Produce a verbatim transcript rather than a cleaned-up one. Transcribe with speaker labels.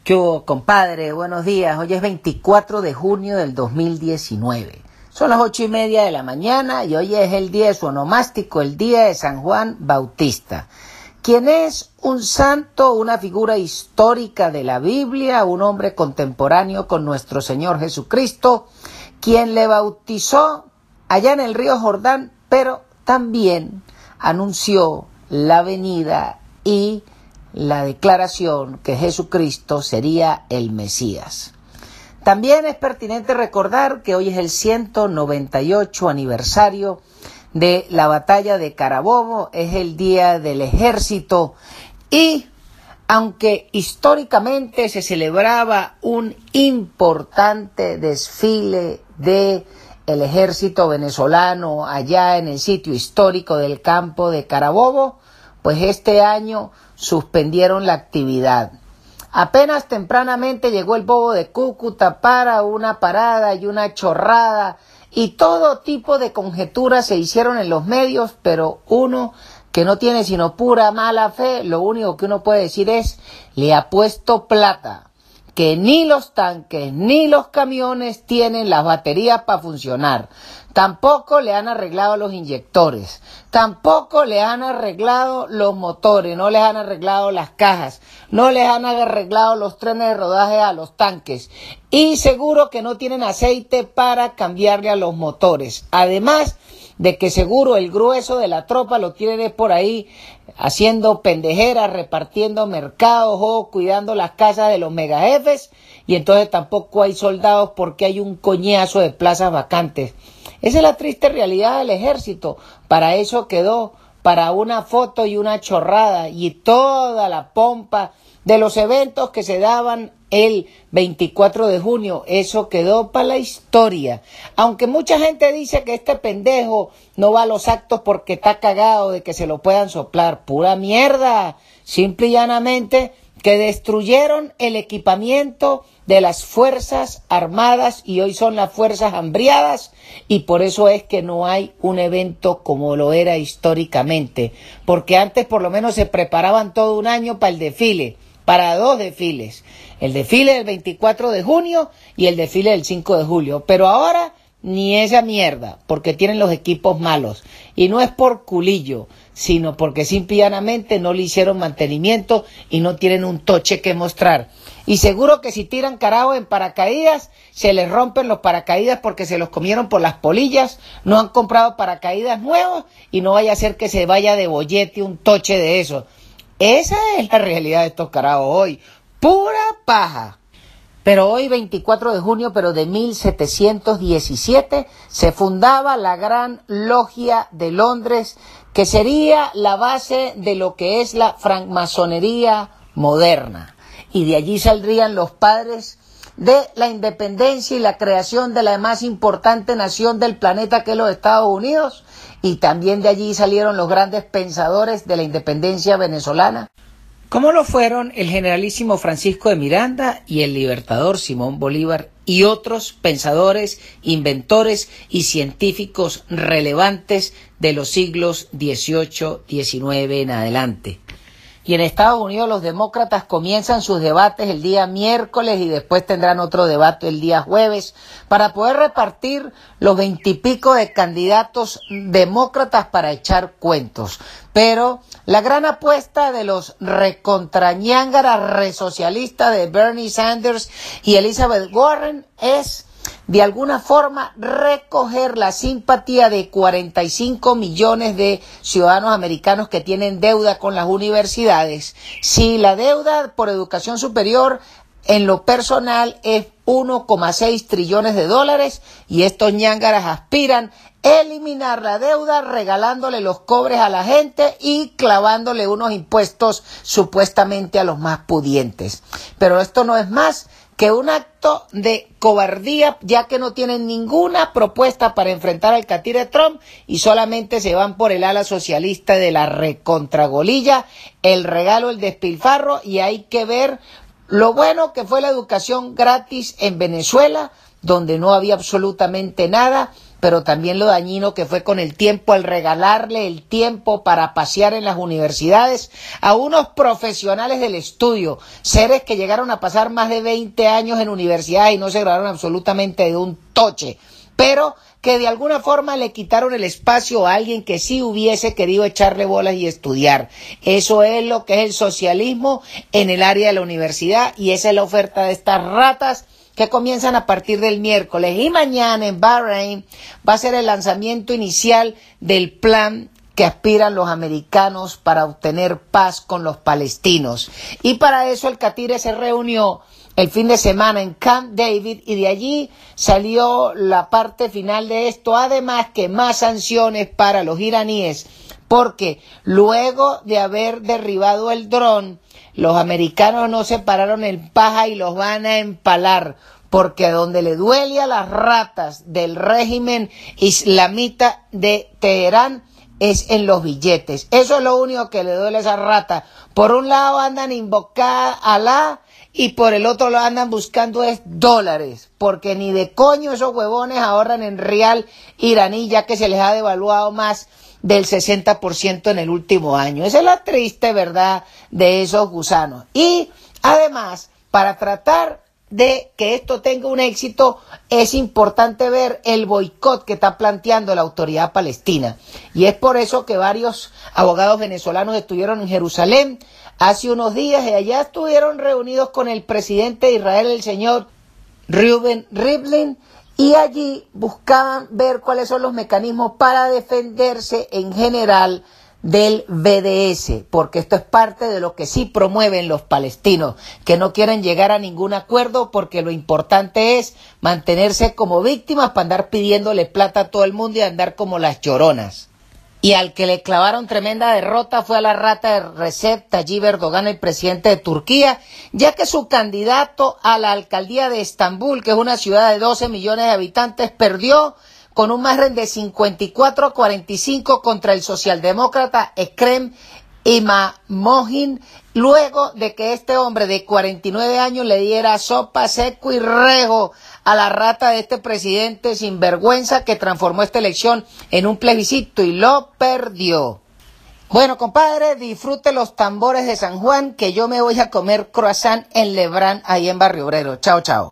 Speaker 1: ¿Qué hubo, compadre? Buenos días. Hoy es veinticuatro de junio del dos mil diecinueve. Son las ocho y media de la mañana y hoy es el día de su onomástico, el día de San Juan Bautista, quien es un santo, una figura histórica de la Biblia, un hombre contemporáneo con nuestro Señor Jesucristo, quien le bautizó allá en el río Jordán, pero también anunció la venida y la declaración que Jesucristo sería el Mesías. También es pertinente recordar que hoy es el ciento noventa y ocho aniversario de la batalla de Carabobo, es el día del ejército y aunque históricamente se celebraba un importante desfile de el ejército venezolano allá en el sitio histórico del campo de Carabobo, pues este año suspendieron la actividad. Apenas tempranamente llegó el bobo de Cúcuta para una parada y una chorrada y todo tipo de conjeturas se hicieron en los medios, pero uno que no tiene sino pura mala fe, lo único que uno puede decir es, le ha puesto plata, que ni los tanques ni los camiones tienen las baterías para funcionar. Tampoco le han arreglado los inyectores, tampoco le han arreglado los motores, no les han arreglado las cajas, no les han arreglado los trenes de rodaje a los tanques y seguro que no tienen aceite para cambiarle a los motores. Además de que seguro el grueso de la tropa lo tienen por ahí haciendo pendejeras, repartiendo mercados o cuidando las casas de los megajefes y entonces tampoco hay soldados porque hay un coñazo de plazas vacantes. Esa es la triste realidad del ejército. Para eso quedó, para una foto y una chorrada y toda la pompa de los eventos que se daban el veinticuatro de junio, eso quedó para la historia. Aunque mucha gente dice que este pendejo no va a los actos porque está cagado de que se lo puedan soplar. Pura mierda. Simple y llanamente que destruyeron el equipamiento de las Fuerzas Armadas y hoy son las Fuerzas Hambriadas y por eso es que no hay un evento como lo era históricamente, porque antes por lo menos se preparaban todo un año para el desfile, para dos desfiles, el desfile del veinticuatro de junio y el desfile del cinco de julio, pero ahora ni esa mierda, porque tienen los equipos malos. Y no es por culillo, sino porque simple y llanamente no le hicieron mantenimiento y no tienen un toche que mostrar. Y seguro que si tiran carajo en paracaídas, se les rompen los paracaídas porque se los comieron por las polillas, no han comprado paracaídas nuevos y no vaya a ser que se vaya de bollete un toche de eso. Esa es la realidad de estos carajos hoy. Pura paja. Pero hoy, veinticuatro de junio, pero de mil setecientos diecisiete, se fundaba la Gran Logia de Londres, que sería la base de lo que es la francmasonería moderna. Y de allí saldrían los padres de la independencia y la creación de la más importante nación del planeta, que es los Estados Unidos. Y también de allí salieron los grandes pensadores de la independencia venezolana, como lo fueron el generalísimo Francisco de Miranda y el libertador Simón Bolívar y otros pensadores, inventores y científicos relevantes de los siglos dieciocho, diecinueve en adelante. Y en Estados Unidos los demócratas comienzan sus debates el día miércoles y después tendrán otro debate el día jueves para poder repartir los veintipico de candidatos demócratas para echar cuentos. Pero la gran apuesta de los recontrañángaras resocialistas de Bernie Sanders y Elizabeth Warren es de alguna forma recoger la simpatía de cuarenta y cinco millones de ciudadanos americanos que tienen deuda con las universidades. Si la deuda por educación superior en lo personal es uno coma seis trillones de dólares y estos ñángaras aspiran a eliminar la deuda regalándole los cobres a la gente y clavándole unos impuestos supuestamente a los más pudientes. Pero esto no es más que un acto de cobardía, ya que no tienen ninguna propuesta para enfrentar al catire Trump y solamente se van por el ala socialista de la recontragolilla, el regalo, el despilfarro, y hay que ver lo bueno que fue la educación gratis en Venezuela, donde no había absolutamente nada, pero también lo dañino que fue con el tiempo al regalarle el tiempo para pasear en las universidades a unos profesionales del estudio, seres que llegaron a pasar más de veinte años en universidad y no se graduaron absolutamente de un toche, pero que de alguna forma le quitaron el espacio a alguien que sí hubiese querido echarle bolas y estudiar. Eso es lo que es el socialismo en el área de la universidad, y esa es la oferta de estas ratas que comienzan a partir del miércoles. Y mañana en Bahrein va a ser el lanzamiento inicial del plan que aspiran los americanos para obtener paz con los palestinos. Y para eso el Catire se reunió el fin de semana en Camp David, y de allí salió la parte final de esto, además que más sanciones para los iraníes, porque luego de haber derribado el dron, los americanos no se pararon en paja y los van a empalar, porque donde le duele a las ratas del régimen islamita de Teherán es en los billetes. Eso es lo único que le duele a esas ratas. Por un lado andan invocando a Alá y por el otro lado andan buscando es dólares, porque ni de coño esos huevones ahorran en rial iraní, ya que se les ha devaluado más del sesenta por ciento en el último año. Esa es la triste verdad de esos gusanos. Y además, para tratar de que esto tenga un éxito, es importante ver el boicot que está planteando la autoridad palestina. Y es por eso que varios abogados venezolanos estuvieron en Jerusalén hace unos días, y allá estuvieron reunidos con el presidente de Israel, el señor Reuven Rivlin, y allí buscaban ver cuáles son los mecanismos para defenderse en general del B D S, porque esto es parte de lo que sí promueven los palestinos, que no quieren llegar a ningún acuerdo, porque lo importante es mantenerse como víctimas para andar pidiéndole plata a todo el mundo y andar como las lloronas. Y al que le clavaron tremenda derrota fue a la rata de Recep Tayyip Erdogan, el presidente de Turquía, ya que su candidato a la alcaldía de Estambul, que es una ciudad de doce millones de habitantes, perdió con un margen de cincuenta y cuatro a cuarenta y cinco contra el socialdemócrata Ekrem İmamoğlu, luego de que este hombre de cuarenta y nueve años le diera sopa, seco y rejo a la rata de este presidente sinvergüenza que transformó esta elección en un plebiscito y lo perdió. Bueno, compadre, disfrute los tambores de San Juan, que yo me voy a comer croissant en Lebrán, ahí en Barrio Obrero. Chao, chao.